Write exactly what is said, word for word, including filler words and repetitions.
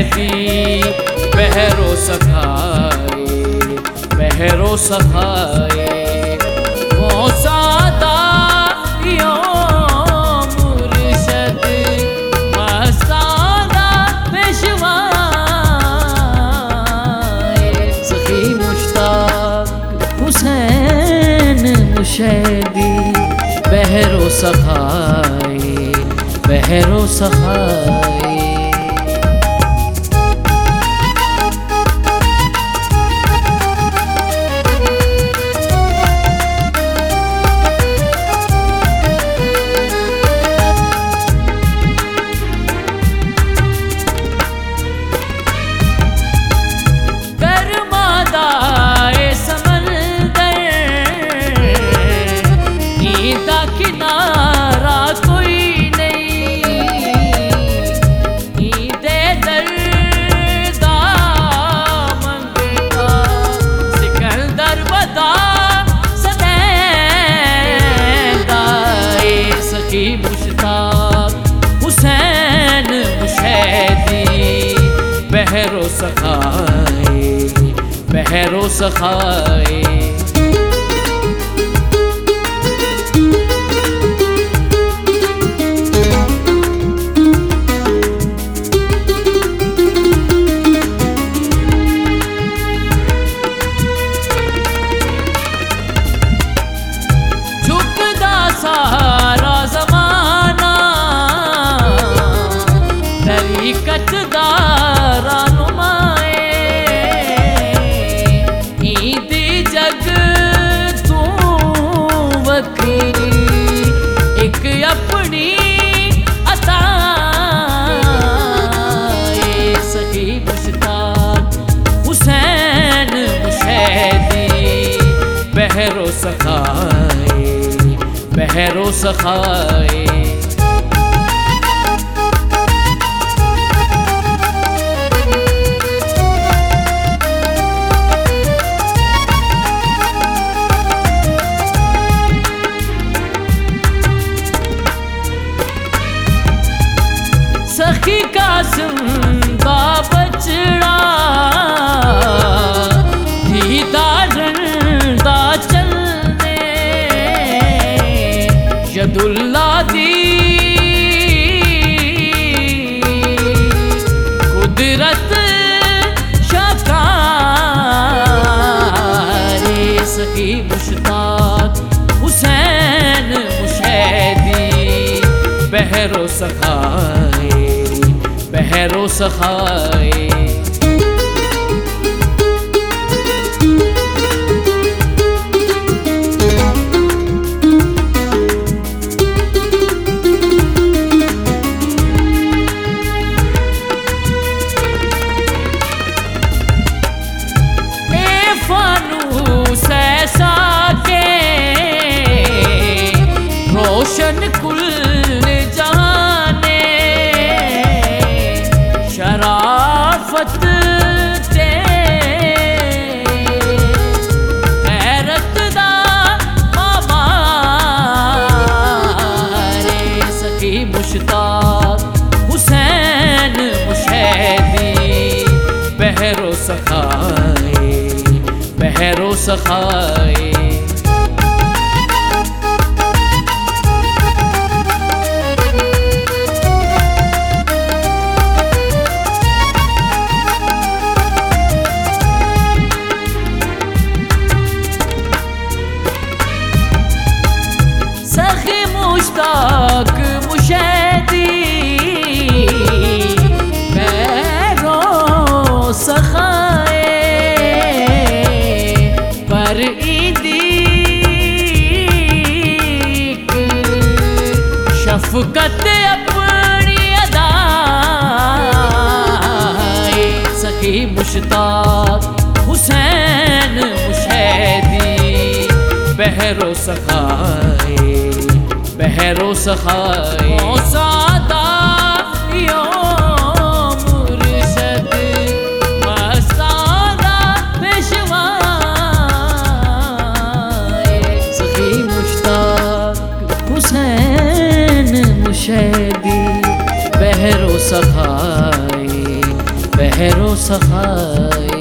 मुशैदी बहरो सखाए बहरो सखाए मौसादा यो मुर्शद मस्तादा पेशवाए सखी मुश्ताक हुसैन मुशैदी बहरो सखाए बहरो सखाए। किनारा कोई नहीं ईदे दर्दा मंगता सिकंदर बदा सदैंदा ए सखी मुश्ताक हुसैन मुशैदी बहरो सखाए बहरो सखाए। सारा ज़माना तरीक़त दारा नुमाए ईद जग तू वखरी एक अपनी अता सखी मुश्ताक हुसैन मुशैदी बहरो सखाए बहरो सखाए। सखी कासिम दा बचड़ा दीदारन दा चलने यदुल्ला दी कुदरत शाकारे सखी मुश्ताक हुसैन मुशैदी बहरो सखाए बहरो सखाए। ऐसा के रोशन कुल जाने शराफत ते गैरत दा मामारे सखी मुश्ताक हुसैन मुशैदी बहरो सखाए बहरो सखाए। सखी मुश्ताक मुशैदी बहरो सखाए पर ईदी शफकत अपनी अदा सखी मुश्ताक हुसैन मुशैदी बहरो सखाए बहरो सखाए। मौसादा यो मुर्शद मस्तादा पेशवाए सखी मुश्ताक हुसैन मुशैदी बहरो सखाए खैरो सखाए